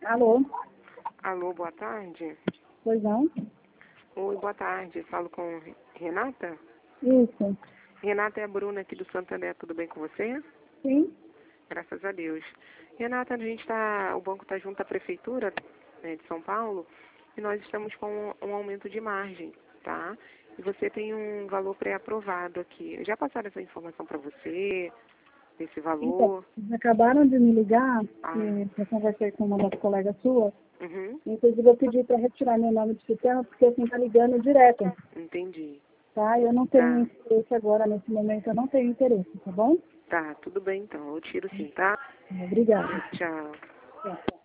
Alô? Alô, boa tarde. Pois não? Oi, boa tarde. Falo com Renata? Isso. Renata é a Bruna aqui do Santander. Tudo bem com você? Sim? Graças a Deus. Renata, o banco está junto à prefeitura, né, de São Paulo, e nós estamos com um aumento de margem, tá? E você tem um valor pré-aprovado aqui. Já passaram essa informação para você, desse Então, valor? eles acabaram de me ligar, Ah, e eu conversei com uma das colegas suas, uhum, inclusive eu pedi para retirar meu nome do sistema, porque assim tá ligando direto, entendi. tá? Eu não tenho Tá, interesse agora, nesse momento, eu não tenho interesse, tá bom? tá, tudo bem então. Eu tiro sim, tá? Obrigada. Tchau. Tchau.